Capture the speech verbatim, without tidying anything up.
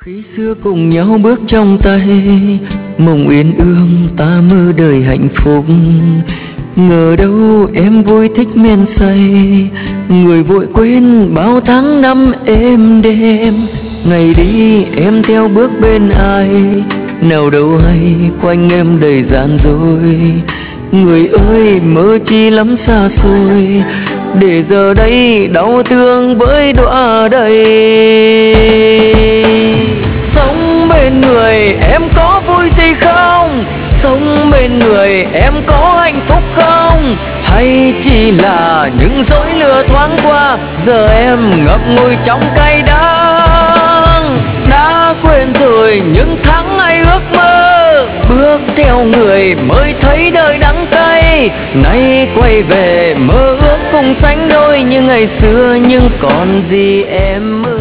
Khi xưa cùng nhau bước trong tay, mộng uyên ương ta mơ đời hạnh phúc. Ngờ đâu em vui thích men say, người vội quên bao tháng năm êm đêm. Ngày đi em theo bước bên ai, nào đâu hay quanh em đầy gian dối. Người ơi mơ chi lắm xa xôi, để giờ đây đau thương với đọa đầy. Sống bên người em có vui gì không? Sống bên người em có hạnh phúc không? Hay chỉ là những dối lừa thoáng qua, giờ em ngậm ngùi trong cay đắng. Đã quên rồi những tháng ngày ước mơ, bước theo người mới thấy đời đắng cay. Nay quay về mơ ước cùng sánh đôi như ngày xưa, nhưng còn gì em mơ.